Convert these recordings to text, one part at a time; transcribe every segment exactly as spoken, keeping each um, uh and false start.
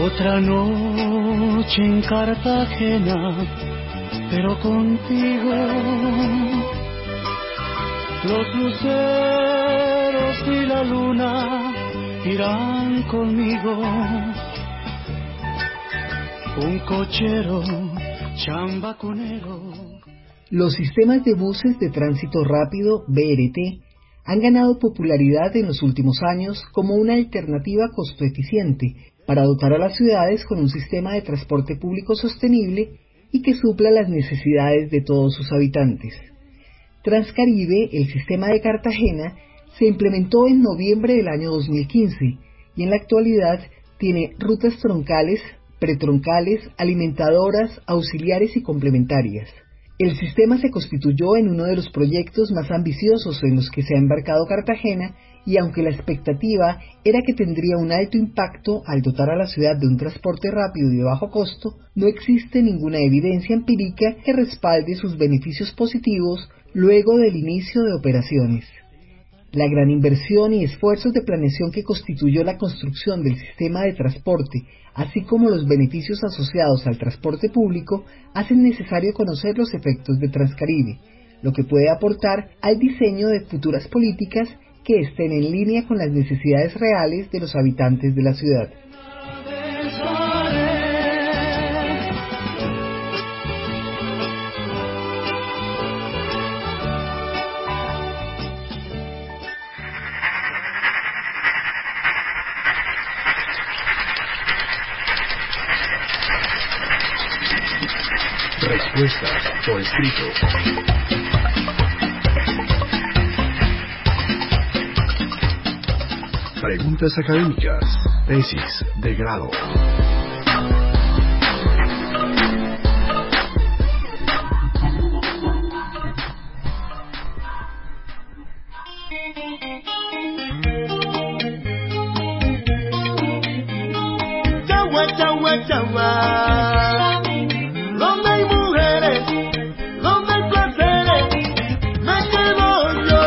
Otra noche en Cartagena, pero contigo. Los luceros y la luna irán conmigo. Un cochero chambacunero. Los sistemas de buses de tránsito rápido, B R T, han ganado popularidad en los últimos años como una alternativa costo eficiente para dotar a las ciudades con un sistema de transporte público sostenible y que supla las necesidades de todos sus habitantes. Transcaribe, el sistema de Cartagena, se implementó en noviembre del año dos mil quince y en la actualidad tiene rutas troncales, pretroncales, alimentadoras, auxiliares y complementarias. El sistema se constituyó en uno de los proyectos más ambiciosos en los que se ha embarcado Cartagena, y aunque la expectativa era que tendría un alto impacto al dotar a la ciudad de un transporte rápido y de bajo costo, no existe ninguna evidencia empírica que respalde sus beneficios positivos luego del inicio de operaciones. La gran inversión y esfuerzos de planeación que constituyó la construcción del sistema de transporte, así como los beneficios asociados al transporte público, hacen necesario conocer los efectos de Transcaribe, lo que puede aportar al diseño de futuras políticas que estén en línea con las necesidades reales de los habitantes de la ciudad. Respuestas por escrito. Preguntas académicas. Tesis de grado. Chagua, chagua, chagua. Donde hay mujeres, donde hay placeres, me quedo yo.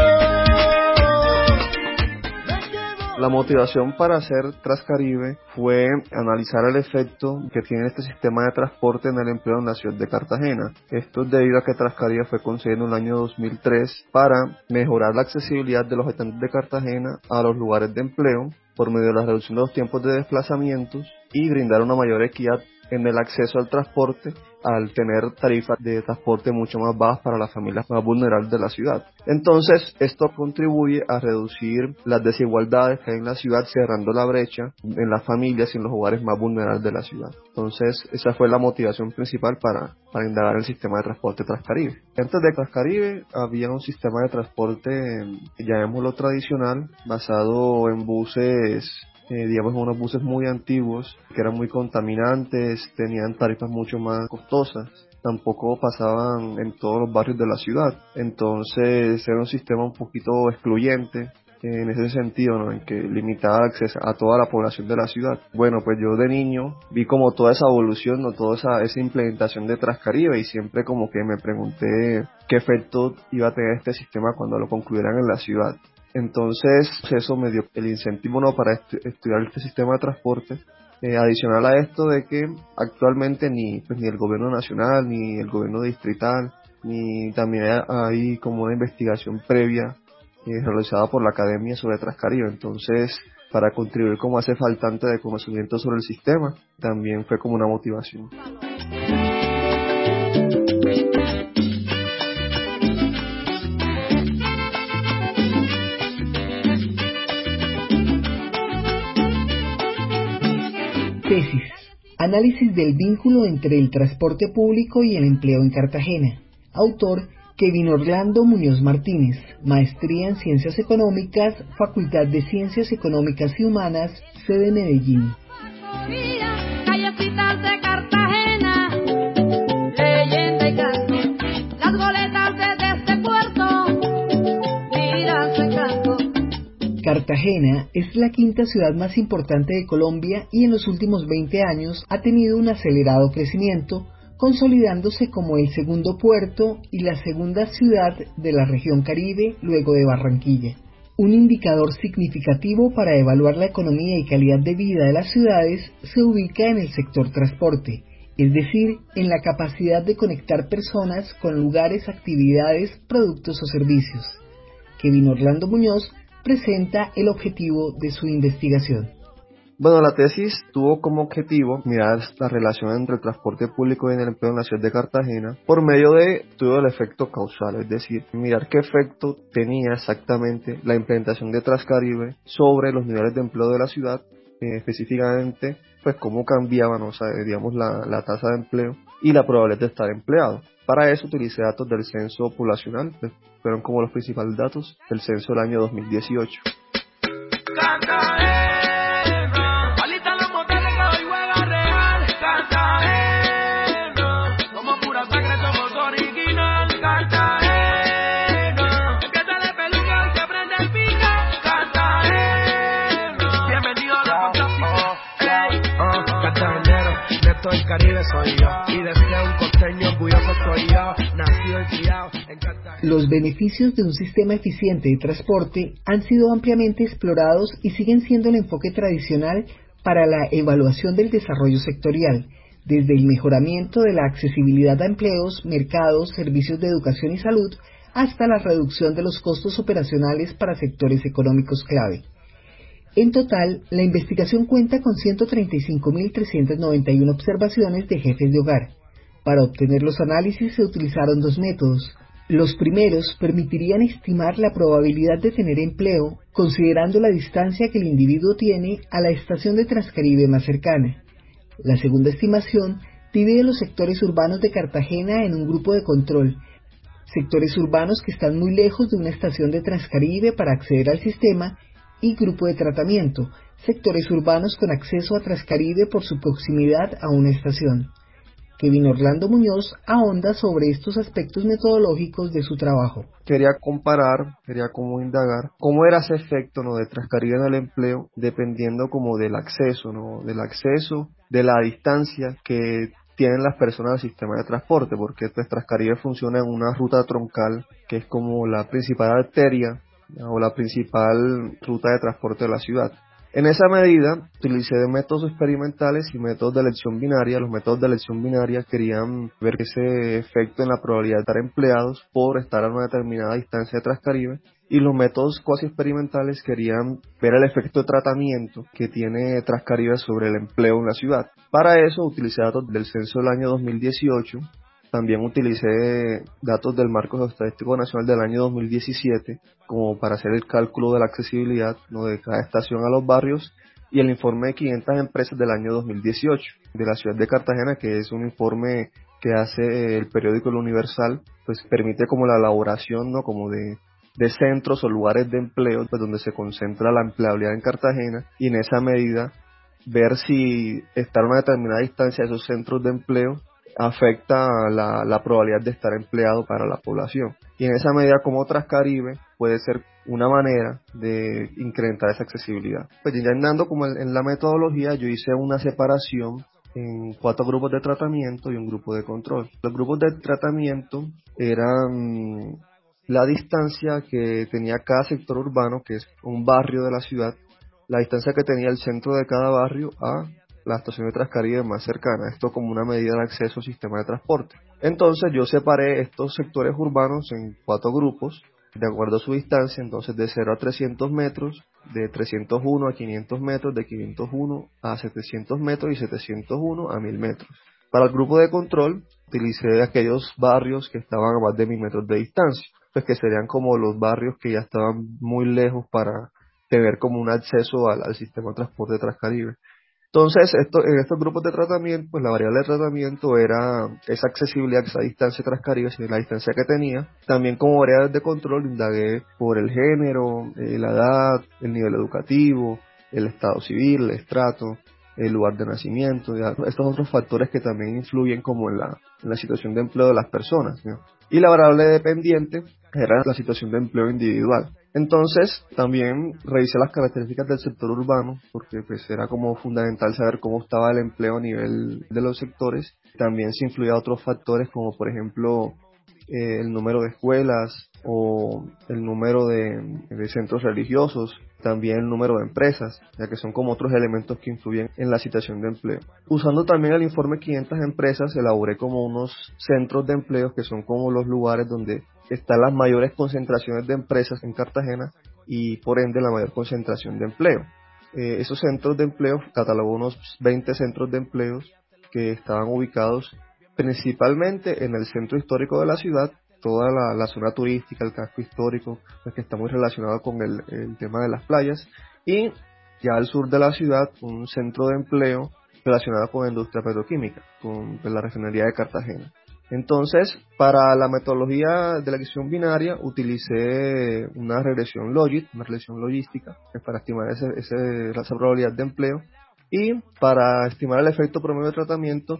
La motivación para hacer Transcaribe fue analizar el efecto que tiene este sistema de transporte en el empleo en la ciudad de Cartagena. Esto es debido a que Transcaribe fue concebido en el año dos mil tres para mejorar la accesibilidad de los habitantes de Cartagena a los lugares de empleo por medio de la reducción de los tiempos de desplazamientos y brindar una mayor equidad en el acceso al transporte al tener tarifas de transporte mucho más bajas para las familias más vulnerables de la ciudad. Entonces, esto contribuye a reducir las desigualdades que hay en la ciudad, cerrando la brecha en las familias y en los hogares más vulnerables de la ciudad. Entonces, esa fue la motivación principal para, para indagar el sistema de transporte Transcaribe. Antes de Transcaribe había un sistema de transporte, llamémoslo tradicional, basado en buses Eh, digamos unos buses muy antiguos que eran muy contaminantes, tenían tarifas mucho más costosas, tampoco pasaban en todos los barrios de la ciudad, entonces era un sistema un poquito excluyente eh, en ese sentido, ¿no? En que limitaba el acceso a toda la población de la ciudad. Bueno, pues yo de niño vi como toda esa evolución, ¿no? Toda esa, esa implementación de Transcaribe, y siempre como que me pregunté qué efecto iba a tener este sistema cuando lo concluyeran en la ciudad. Entonces eso me dio el incentivo, ¿no?, para estu- estudiar este sistema de transporte. Eh, adicional a esto de que actualmente ni, pues, ni el gobierno nacional, ni el gobierno distrital, ni también hay como una investigación previa eh, realizada por la academia sobre Transcaribe. Entonces, para contribuir como hace faltante de conocimiento sobre el sistema, también fue como una motivación. Tesis. Análisis del vínculo entre el transporte público y el empleo en Cartagena. Autor Kevin Orlando Muñoz Martínez. Maestría en Ciencias Económicas, Facultad de Ciencias Económicas y Humanas, sede Medellín. Callecitas de Cartagena, leyenda y canto, las goletas de este puerto, miran su encanto. Cartagena es la quinta ciudad más importante de Colombia y en los últimos veinte años ha tenido un acelerado crecimiento, consolidándose como el segundo puerto y la segunda ciudad de la región Caribe luego de Barranquilla. Un indicador significativo para evaluar la economía y calidad de vida de las ciudades se ubica en el sector transporte, es decir, en la capacidad de conectar personas con lugares, actividades, productos o servicios. Kevin Orlando Muñoz presenta el objetivo de su investigación. Bueno, la tesis tuvo como objetivo mirar la relación entre el transporte público y el empleo en la ciudad de Cartagena por medio de estudio del efecto causal, es decir, mirar qué efecto tenía exactamente la implementación de Transcaribe sobre los niveles de empleo de la ciudad, eh, específicamente, pues cómo cambiaban, o sea, digamos, la, la tasa de empleo y la probabilidad de estar empleado. Para eso utilicé datos del censo poblacional, que fueron como los principales datos del censo del año dos mil dieciocho. El Caribe soy yo y de ser un costeño orgulloso soy yo, nacido y criado en Cartagena. Los beneficios de un sistema eficiente de transporte han sido ampliamente explorados y siguen siendo el enfoque tradicional para la evaluación del desarrollo sectorial, desde el mejoramiento de la accesibilidad a empleos, mercados, servicios de educación y salud, hasta la reducción de los costos operacionales para sectores económicos clave. En total, la investigación cuenta con ciento treinta y cinco mil trescientas noventa y una observaciones de jefes de hogar. Para obtener los análisis se utilizaron dos métodos. Los primeros permitirían estimar la probabilidad de tener empleo, considerando la distancia que el individuo tiene a la estación de Transcaribe más cercana. La segunda estimación divide los sectores urbanos de Cartagena en un grupo de control, sectores urbanos que están muy lejos de una estación de Transcaribe para acceder al sistema, y grupo de tratamiento, sectores urbanos con acceso a Transcaribe por su proximidad a una estación. Kevin Orlando Muñoz ahonda sobre estos aspectos metodológicos de su trabajo. Quería comparar, quería como indagar cómo era ese efecto, ¿no?, de Transcaribe en el empleo, dependiendo como del acceso, ¿no?, del acceso, de la distancia que tienen las personas al sistema de transporte, porque pues, Transcaribe funciona en una ruta troncal que es como la principal arteria o la principal ruta de transporte de la ciudad. En esa medida, utilicé métodos experimentales y métodos de elección binaria. Los métodos de elección binaria querían ver ese efecto en la probabilidad de estar empleados por estar a una determinada distancia de Transcaribe, y los métodos cuasi experimentales querían ver el efecto de tratamiento que tiene Transcaribe sobre el empleo en la ciudad. Para eso utilicé datos del censo del año dos mil dieciocho. También utilicé datos del Marco Estadístico Nacional del año dos mil diecisiete como para hacer el cálculo de la accesibilidad, ¿no?, de cada estación a los barrios, y el informe de quinientas empresas del año dos mil dieciocho de la ciudad de Cartagena, que es un informe que hace el periódico El Universal, pues permite como la elaboración, ¿no?, como de, de centros o lugares de empleo, pues donde se concentra la empleabilidad en Cartagena, y en esa medida ver si estar a una determinada distancia de esos centros de empleo afecta la, la probabilidad de estar empleado para la población. Y en esa medida, como Transcaribe puede ser una manera de incrementar esa accesibilidad. Pues ya andando como en, en la metodología, yo hice una separación en cuatro grupos de tratamiento y un grupo de control. Los grupos de tratamiento eran la distancia que tenía cada sector urbano, que es un barrio de la ciudad, la distancia que tenía el centro de cada barrio a la estación de Transcaribe más cercana, esto como una medida de acceso al sistema de transporte. Entonces yo separé estos sectores urbanos en cuatro grupos, de acuerdo a su distancia, entonces de cero a trescientos metros, de trescientos uno a quinientos metros, de quinientos uno a setecientos metros y setecientos uno a mil metros. Para el grupo de control, utilicé aquellos barrios que estaban a más de mil metros de distancia, pues que serían como los barrios que ya estaban muy lejos para tener como un acceso al, al sistema de transporte de Transcaribe. Entonces, esto, en estos grupos de tratamiento, pues la variable de tratamiento era esa accesibilidad, esa distancia de Transcaribe, la distancia que tenía. También como variables de control indagué por el género, eh, la edad, el nivel educativo, el estado civil, el estrato, el lugar de nacimiento, ya, estos otros factores que también influyen como en la, en la situación de empleo de las personas, ¿no? Y la variable dependiente era la situación de empleo individual. Entonces, también revisé las características del sector urbano, porque pues era como fundamental saber cómo estaba el empleo a nivel de los sectores. También se influía a otros factores, como por ejemplo eh, el número de escuelas o el número de, de centros religiosos, también el número de empresas, ya que son como otros elementos que influyen en la situación de empleo. Usando también el informe quinientas empresas, elaboré como unos centros de empleo que son como los lugares donde están las mayores concentraciones de empresas en Cartagena y por ende la mayor concentración de empleo. Eh, esos centros de empleo, catalogó unos veinte centros de empleo que estaban ubicados principalmente en el centro histórico de la ciudad, toda la, la zona turística, el casco histórico, pues que está muy relacionado con el, el tema de las playas, y ya al sur de la ciudad un centro de empleo relacionado con la industria petroquímica, con la refinería de Cartagena. Entonces, para la metodología de la ecuación binaria utilicé una regresión logit, una regresión logística, para estimar ese, ese, esa probabilidad de empleo, y para estimar el efecto promedio de tratamiento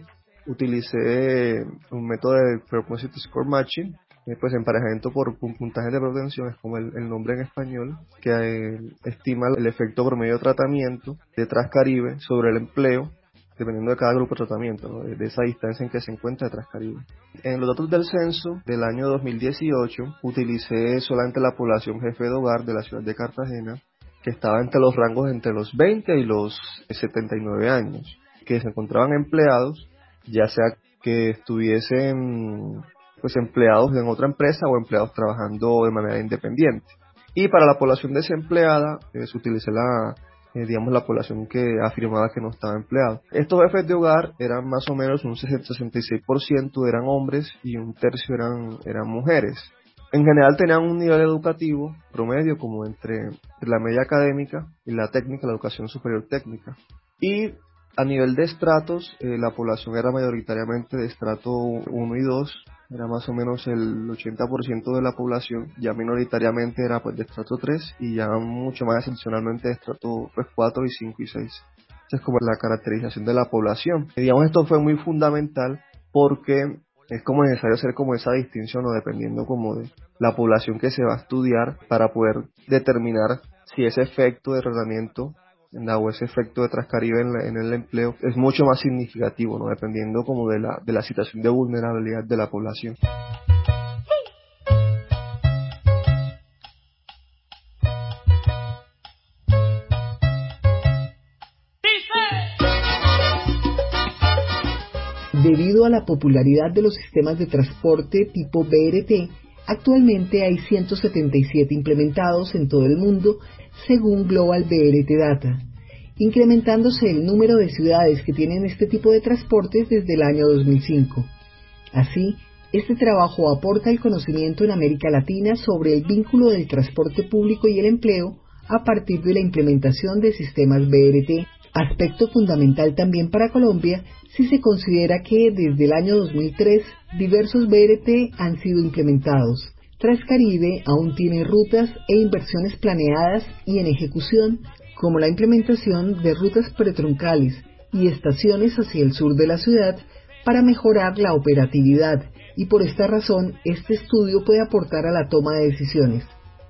utilicé un método de Propensity Score Matching, eh, pues emparejamiento por puntaje de pretensión, es como el, el nombre en español, que eh, estima el efecto promedio de tratamiento de Transcaribe sobre el empleo, dependiendo de cada grupo de tratamiento, ¿no? de, de esa distancia en que se encuentra Transcaribe. En los datos del censo del año dos mil dieciocho utilicé solamente la población jefe de hogar de la ciudad de Cartagena, que estaba entre los rangos entre los veinte y los setenta y nueve años, que se encontraban empleados, ya sea que estuviesen pues empleados en otra empresa o empleados trabajando de manera independiente. Y para la población desempleada, eh, se utilizó la, eh, digamos, la población que afirmaba que no estaba empleado. Estos jefes de hogar eran más o menos un sesenta y seis por ciento eran hombres y un tercio eran, eran mujeres. En general tenían un nivel educativo promedio como entre la media académica y la técnica, la educación superior técnica. Y a nivel de estratos, eh, la población era mayoritariamente de estrato uno y dos, era más o menos el ochenta por ciento de la población, ya minoritariamente era pues de estrato tres y ya mucho más excepcionalmente de estrato pues, cuatro y cinco y seis. Esa es como la caracterización de la población. Y, digamos, esto fue muy fundamental porque es como necesario hacer como esa distinción, o dependiendo como de la población que se va a estudiar para poder determinar si ese efecto de tratamiento o ese efecto de Transcaribe en, la, en el empleo es mucho más significativo, ¿no? Dependiendo como de la, de la situación de vulnerabilidad de la población. Debido a la popularidad de los sistemas de transporte tipo B R T, actualmente hay ciento setenta y siete implementados en todo el mundo según Global B R T Data, incrementándose el número de ciudades que tienen este tipo de transportes desde el año dos mil cinco. Así, este trabajo aporta el conocimiento en América Latina sobre el vínculo del transporte público y el empleo a partir de la implementación de sistemas B R T, aspecto fundamental también para Colombia si se considera que desde el año dos mil tres diversos B R T han sido implementados. Transcaribe aún tiene rutas e inversiones planeadas y en ejecución, como la implementación de rutas pretroncales y estaciones hacia el sur de la ciudad para mejorar la operatividad, y por esta razón este estudio puede aportar a la toma de decisiones.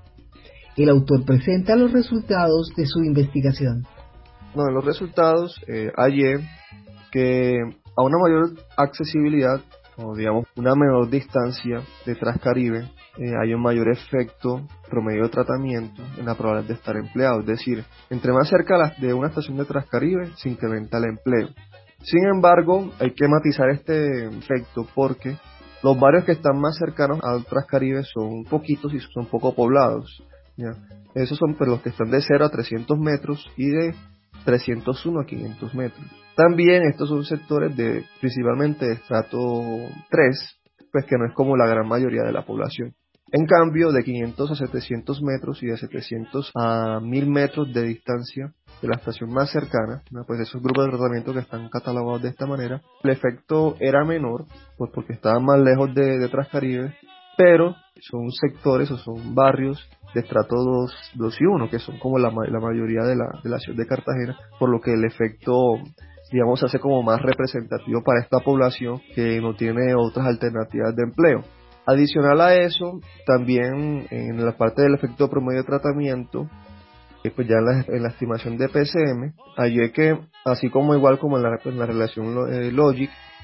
El autor presenta los resultados de su investigación. Bueno, en los resultados eh, hallé que a una mayor accesibilidad, o digamos una menor distancia de Transcaribe, eh, hay un mayor efecto promedio de tratamiento en la probabilidad de estar empleado. Es decir, entre más cerca de una estación de Transcaribe se incrementa el empleo. Sin embargo, hay que matizar este efecto porque los barrios que están más cercanos al Transcaribe son poquitos y son poco poblados, ¿ya? Esos son pues, los que están de cero a trescientos metros y de trescientos uno a quinientos metros. También estos son sectores de principalmente de estrato tres, pues que no es como la gran mayoría de la población. En cambio, de quinientos a setecientos metros y de setecientos a mil metros de distancia de la estación más cercana, ¿no? Pues esos grupos de tratamiento que están catalogados de esta manera, el efecto era menor, pues porque estaban más lejos de, de Transcaribe, pero son sectores o son barrios de estrato dos, dos y uno, que son como la, la mayoría de la, de la ciudad de Cartagena, por lo que el efecto, digamos, se hace como más representativo para esta población que no tiene otras alternativas de empleo. Adicional a eso, también en la parte del efecto promedio de tratamiento, eh, pues ya en la, en la estimación de P C M, hallé que, así como igual como en la, en la relación eh, Logic,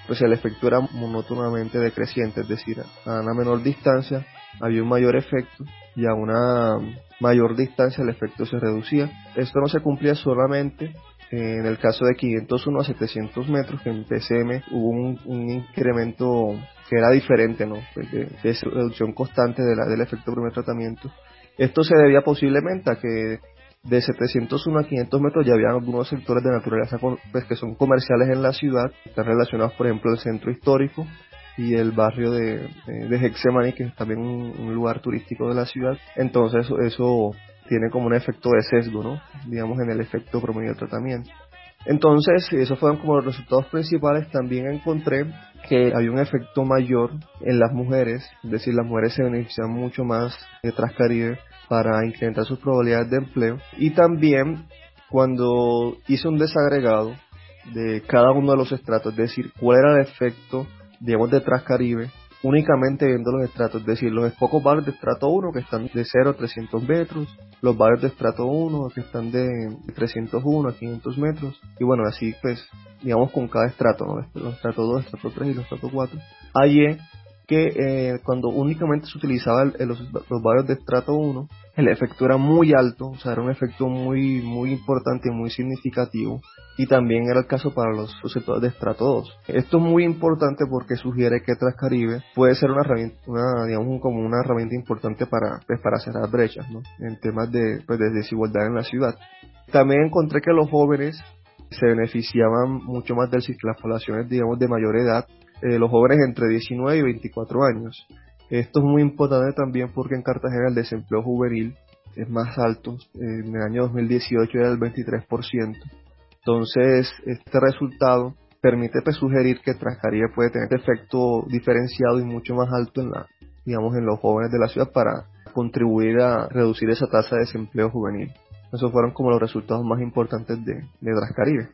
pues el efecto era monótonamente decreciente, es decir, a una menor distancia había un mayor efecto y a una mayor distancia el efecto se reducía. Esto no se cumplía solamente en el caso de quinientos uno a setecientos metros, que en P C M hubo un, un incremento que era diferente, ¿no? Pues de, de esa reducción constante de la, del efecto primer tratamiento. Esto se debía posiblemente a que de setecientos uno a quinientos metros ya había algunos sectores de naturaleza pues, que son comerciales en la ciudad, están relacionados por ejemplo el centro histórico y el barrio de, de Getsemaní, que es también un, un lugar turístico de la ciudad. Entonces eso, eso tiene como un efecto de sesgo, ¿no? Digamos, en el efecto promedio del tratamiento. Entonces, esos fueron como los resultados principales. También encontré que había un efecto mayor en las mujeres, es decir, las mujeres se benefician mucho más de Transcaribe para incrementar sus probabilidades de empleo. Y también, cuando hice un desagregado de cada uno de los estratos, es decir, cuál era el efecto, digamos, de Transcaribe, únicamente viendo los estratos, es decir, los pocos barrios de estrato uno que están de cero a trescientos metros, los barrios de estrato uno que están de trescientos uno a quinientos metros, y bueno, así pues, digamos con cada estrato, ¿no? Los estrato dos, estrato tres y los estrato cuatro, hallé que eh, cuando únicamente se utilizaba el, el, los, los barrios de estrato uno, el efecto era muy alto, o sea, era un efecto muy, muy importante y muy significativo, y también era el caso para los sectores de estrato dos. Esto es muy importante porque sugiere que Transcaribe puede ser una herramienta, una, digamos, como una herramienta importante para, pues, para cerrar brechas, ¿no? En temas de, pues, de desigualdad en la ciudad. También encontré que los jóvenes se beneficiaban mucho más de las poblaciones, digamos, de mayor edad, eh, los jóvenes entre diecinueve y veinticuatro años. Esto es muy importante también porque en Cartagena el desempleo juvenil es más alto, en el año dos mil dieciocho era del veintitrés por ciento. Entonces, este resultado permite pues, sugerir que Transcaribe puede tener efecto diferenciado y mucho más alto en la, digamos, en los jóvenes de la ciudad para contribuir a reducir esa tasa de desempleo juvenil. Esos fueron como los resultados más importantes de, de Transcaribe.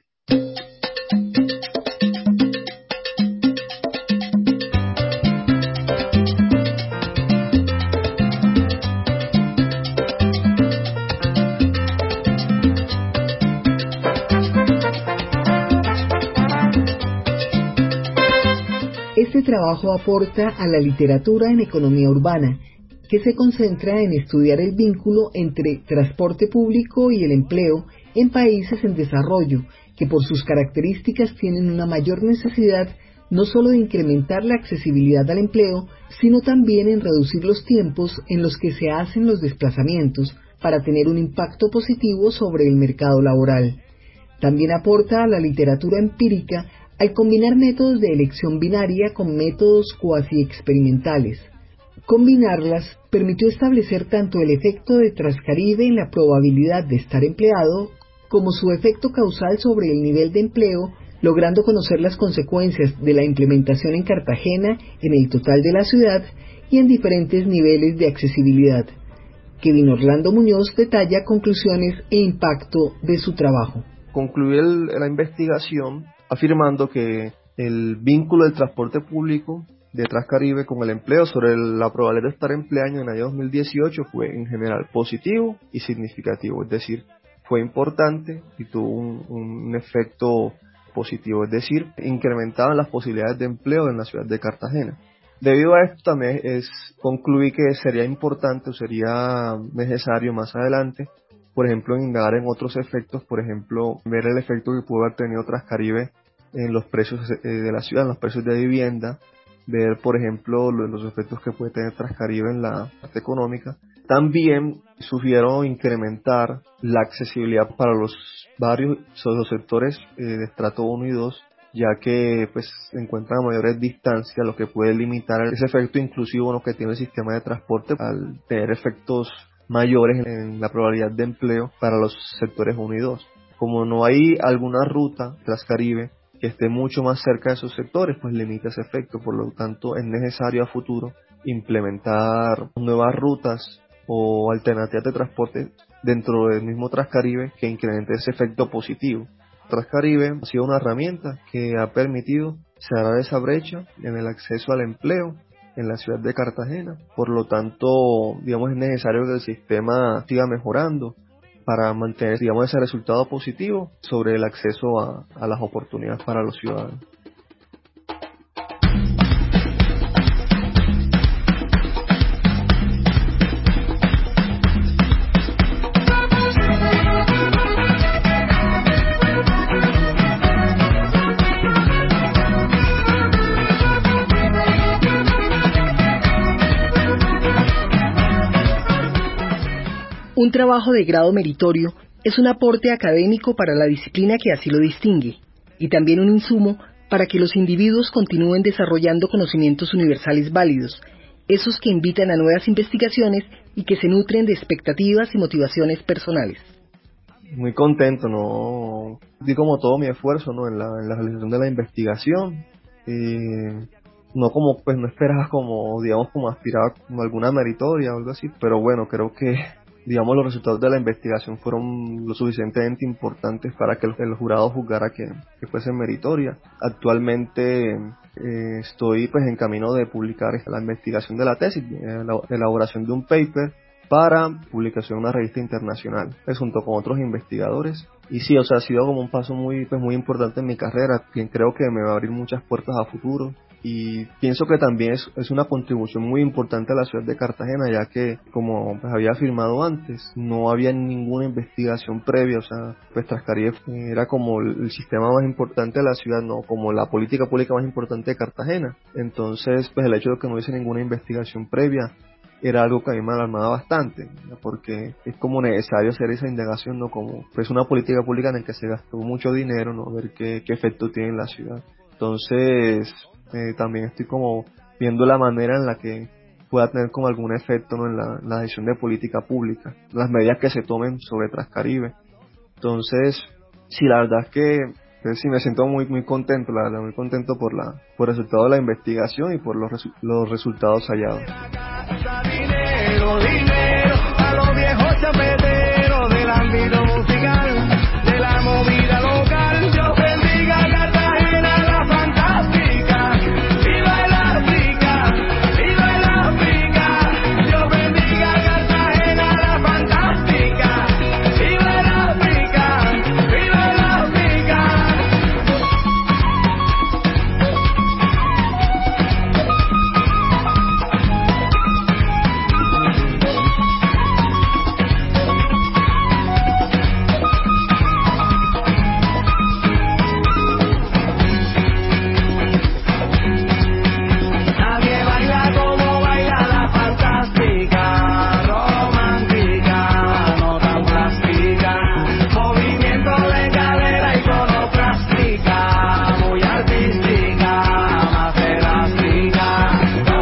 Este trabajo aporta a la literatura en economía urbana, que se concentra en estudiar el vínculo entre transporte público y el empleo en países en desarrollo, que por sus características tienen una mayor necesidad no solo de incrementar la accesibilidad al empleo, sino también en reducir los tiempos en los que se hacen los desplazamientos para tener un impacto positivo sobre el mercado laboral. También aporta a la literatura empírica al combinar métodos de elección binaria con métodos cuasi experimentales. Combinarlas permitió establecer tanto el efecto de Transcaribe en la probabilidad de estar empleado, como su efecto causal sobre el nivel de empleo, logrando conocer las consecuencias de la implementación en Cartagena en el total de la ciudad y en diferentes niveles de accesibilidad. Kevin Orlando Muñoz detalla conclusiones e impacto de su trabajo. Concluí el, la investigación afirmando que el vínculo del transporte público de Transcaribe con el empleo sobre la probabilidad de estar empleado en el año dos mil dieciocho fue en general positivo y significativo, es decir, fue importante y tuvo un, un efecto positivo, es decir, incrementaban las posibilidades de empleo en la ciudad de Cartagena. Debido a esto también es, concluí que sería importante o sería necesario más adelante, por ejemplo, indagar en otros efectos, por ejemplo, ver el efecto que pudo haber tenido Transcaribe en los precios de la ciudad, en los precios de vivienda, ver, por ejemplo, los efectos que puede tener Transcaribe en la parte económica. También sugirieron incrementar la accesibilidad para los barrios, los sectores eh, de estrato uno y dos, ya que pues se encuentran a mayores distancias, lo que puede limitar ese efecto inclusivo, ¿no?, que tiene el sistema de transporte al tener efectos mayores en la probabilidad de empleo para los sectores uno y dos. Como no hay alguna ruta Transcaribe que esté mucho más cerca de esos sectores, pues limita ese efecto. Por lo tanto, es necesario a futuro implementar nuevas rutas o alternativas de transporte dentro del mismo Transcaribe que incremente ese efecto positivo. Transcaribe ha sido una herramienta que ha permitido cerrar esa brecha en el acceso al empleo en la ciudad de Cartagena. Por lo tanto, digamos, es necesario que el sistema siga mejorando para mantener, digamos, ese resultado positivo sobre el acceso a, a las oportunidades para los ciudadanos. Un trabajo de grado meritorio es un aporte académico para la disciplina que así lo distingue, y también un insumo para que los individuos continúen desarrollando conocimientos universales válidos, esos que invitan a nuevas investigaciones y que se nutren de expectativas y motivaciones personales. Muy contento, ¿no? Di como todo mi esfuerzo, ¿no? En la, en la realización de la investigación. Y no como, pues no esperaba como, digamos, como aspiraba como alguna meritoria o algo así, pero bueno, creo que, digamos, los resultados de la investigación fueron lo suficientemente importantes para que el, el jurado juzgara que, que fuese meritoria. Actualmente eh, estoy pues en camino de publicar la investigación de la tesis, eh, la elaboración de un paper para publicación en una revista internacional, pues, junto con otros investigadores. Y sí, o sea, ha sido como un paso muy, pues, muy importante en mi carrera, que creo que me va a abrir muchas puertas a futuro. Y pienso que también es, es una contribución muy importante a la ciudad de Cartagena, ya que, como pues, había afirmado antes, no había ninguna investigación previa. O sea, pues Trascaribe era como el, el sistema más importante de la ciudad, no como la política pública más importante de Cartagena. Entonces, pues el hecho de que no hubiese ninguna investigación previa era algo que a mí me alarmaba bastante, ¿no? Porque es como necesario hacer esa indagación, no como pues una política pública en la que se gastó mucho dinero, no ver qué, qué efecto tiene en la ciudad. Entonces eh, también estoy como viendo la manera en la que pueda tener como algún efecto, ¿no? en, la, en la decisión de política pública, las medidas que se tomen sobre Trascaribe. Entonces sí, la verdad es que pues, sí me siento muy muy contento, la verdad, muy contento por la por el resultado de la investigación y por los resu- los resultados hallados. Dinero, dinero, a los viejos chapeteros del ámbito musical, de la movida local. Dios bendiga Cartagena, la fantástica. Viva el África, viva el África. Dios bendiga Cartagena, la fantástica. Viva el África, viva el África. Nadie baila como baila la fantástica, romántica, no tan plástica, movimiento de cadera y conoplástica, muy artística, más elástica.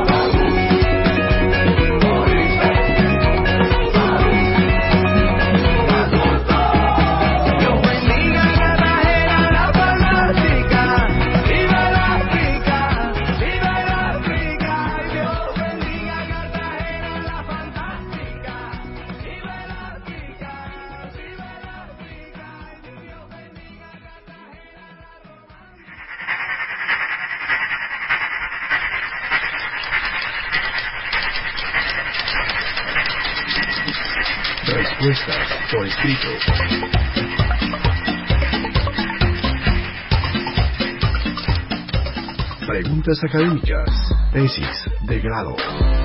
Dios bendiga Cartagena, la fantástica, viva el África, viva el África. Dios bendiga Cartagena, la fantástica, viva el África, viva el África. Dios bendiga Cartagena, la Respuestas por escrito. Preguntas académicas. Tesis de grado.